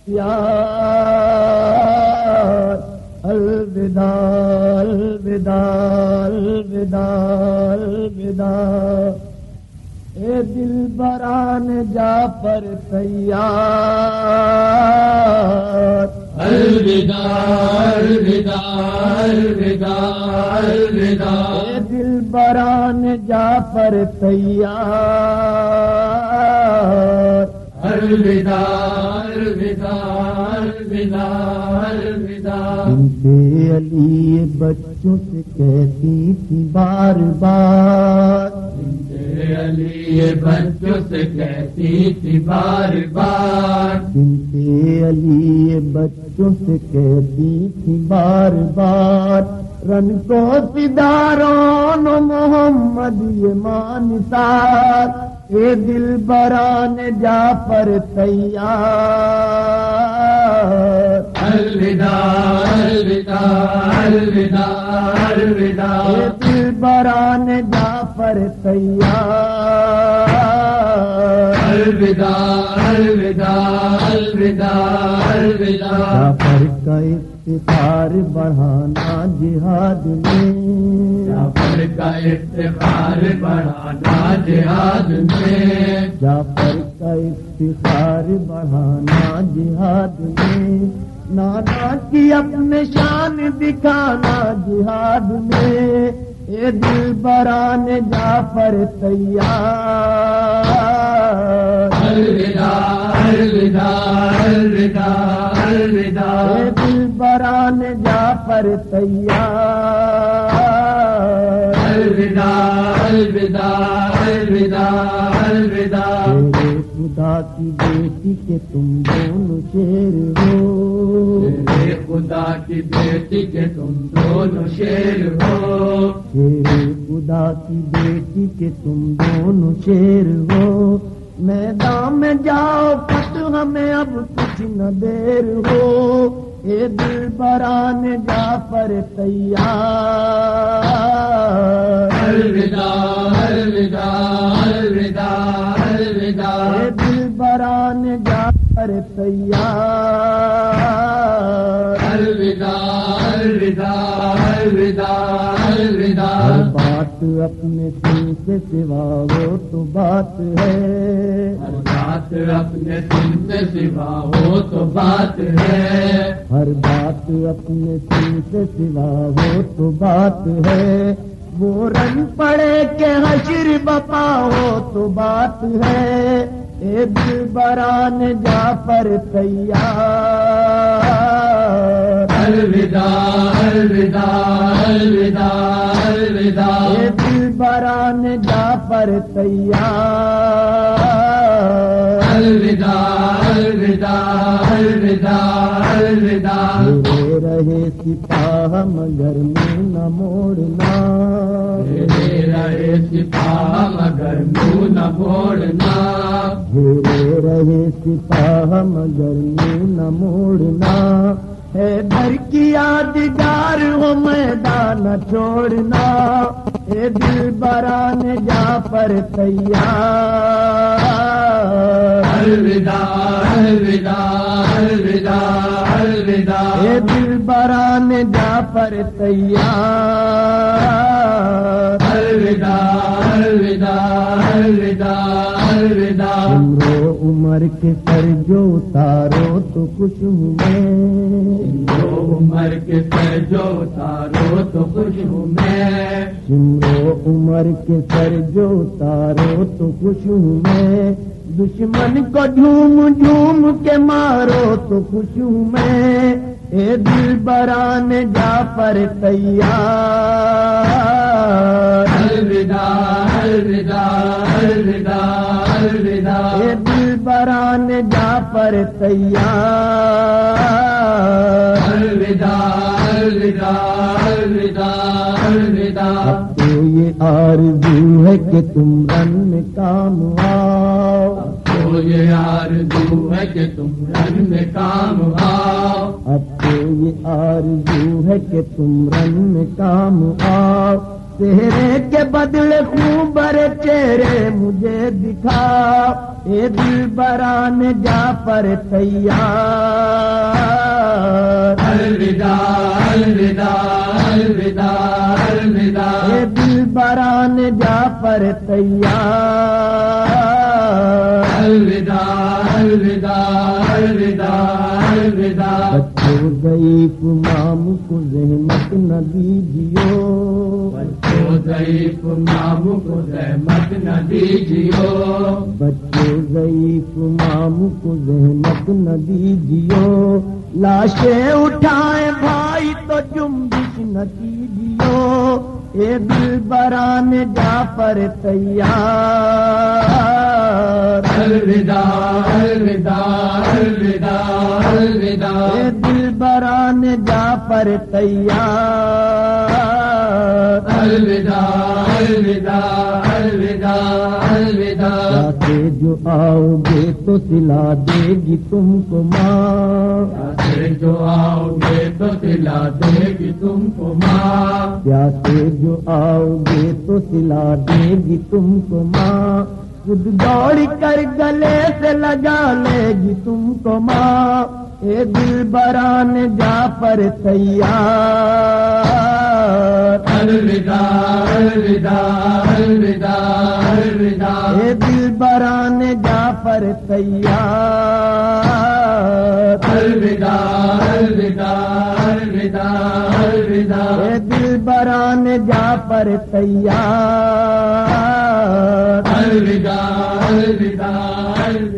یار الوداع الوداع الوداع الوداع اے دل بران جا پر تیار الوداع الوداع الوداع الوداع اے دل بران جا پر تیار الوداع الوداع الوداع الوداع بنت علی بچوں سے کہتی تھی بار بار بنت علی بچوں سے کہتی تھی بار بار بنت علی بچوں سے کہتی تھی بار بار رن کو فدارون محمد یہ مانسار اے دل بران جا پر تیار الوداع الوداع الوداع الوداع اے دل بران جا پر تیار الوداع الوداع الوداع الوداع جعفر کا افتخار بڑھانا جہاد میں جعفر کا افتخار بڑھانا جہاد میں جعفر کا افتخار بڑھانا جہاد میں نانا کی اپنے شان دکھانا جہاد میں اے دل بران جعفر تیار الوداع الوداع الوداع الوداع اے دل بران جعفر تیار الوداع الوداع الوداع الوداع تیرے خدا کی بیٹی کے تم دونوں شیر ہو تیرے خدا کی بیٹی کے تم دونوں شیر ہو تیرے خدا کی بیٹی کے تم دونوں شیر ہو میدان میں جاؤ فتح ہمیں اب کچھ نہ دیر ہو اے دل بران جعفر تیار الوداع الوداع الوداع الوداع اے دل بران جعفر تیار الوداع الوداع الوداع ہر الوداع بات اپنے دل سے سوا وہ تو بات ہے ہر بات اپنے دل سے سوا ہو تو بات ہے ہر بات اپنے دل سے سوا وہ تو بات ہے وہ رن پڑے کہ حشر بپا ہو تو بات ہے اے دل بران جعفر تیار الوداع الوداع الوداع الوداع اے دل بران جعفر تیار الوداع الوداع الوداع الوداع میرے رہے سپاہ مگر میں نہ موڑنا میرے رہے سپاہ مگر منہ نہ موڑنا میرے رہے سپاہ مگر میں نہ موڑنا ہے در کی یادگار ہو میدان نہ چھوڑنا اے دل بران جعفر تیار الوداع الوداع الوداع الوداع اے دل بران جعفر تیار الوداع الوداع الوداع الوداع عمر عمر کے سر جو اتارو تو خوش ہوں میں جو عمر کے سر جو اتارو تو خوش ہوں میں عمر عمر کے سر جو اتارو تو خوش ہوں میں دشمن کو جھوم جھوم کے مارو تو خوش ہوں میں اے دل بران جعفر تیار الوداع الوداع الوداع الوداع اے دل بران جعفر تیار الوداع الوداع الوداع الوداع اب تو یہ آرزو ہے کہ تم رن میں کام آؤ تو یہ آرزو ہے کہ تم رن میں کام آؤ اب تو یہ آرزو ہے کہ تم رن میں کام آؤ چہرے کے بدلے خون برے چہرے مجھے دکھاؤ اے دل بران جعفر تیار الوداع الوداع الوداع الوداع اے دل بران جعفر تیار الوداع الوداع الوداع الوداع بچوں ضعیف مام کو زحمت نہ دیجیو بچوں ضعیف مام کو زحمت نہ دیجیو بچوں ضعیف مام کو زحمت نہ دیجیو لاشیں اٹھائیں بھائی تو جنبش نہ کیجیو اے دل بران جعفر تیار الوداع الوداع الوداع الوداع اے دل بران جعفر تیار الوداع الوداع الوداع الوداع جاتے جو آؤ گے تو سلا دے گی تم کو ماں پیاسے جو آؤ گے تو سلا دے گی تم کو ماں پیاسے جو آؤ گے تو سلا دے گی تم کو ماں خود دوڑ کر گلے سے لگا لے گی تم کو ماں اے دل بران جعفر تیار الوداع الوداع الوداع الوداع اے دل بران جعفر تیار الوداع الوداع الوداع الوداع اے دل بران جعفر تیار الوداع الوداع